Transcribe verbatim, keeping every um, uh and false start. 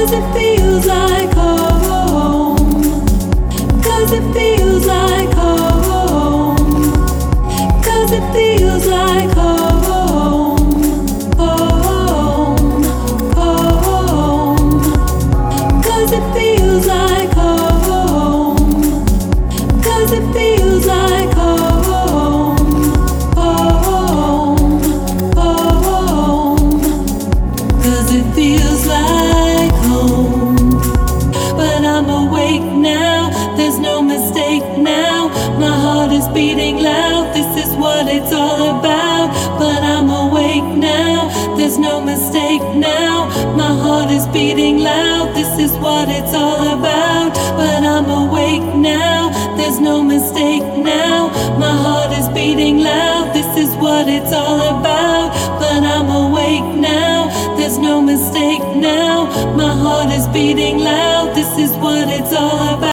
it feels like home. 'Cause it feels like home. 'Cause it feels like home. Home, home. 'Cause it feels like home. 'Cause it feels like home. Home, home. 'Cause it feels like home. But I'm awake now, there's no mistake now. My heart is beating loud, this is what it's all about. But I'm awake now, there's no mistake now. My heart is beating loud, this is what it's all about. But I'm awake now, there's no mistake now. My heart is beating loud, this is what it's all about. But I'm awake now, there's no mistake now. My heart is beating loud, this is what it's all about.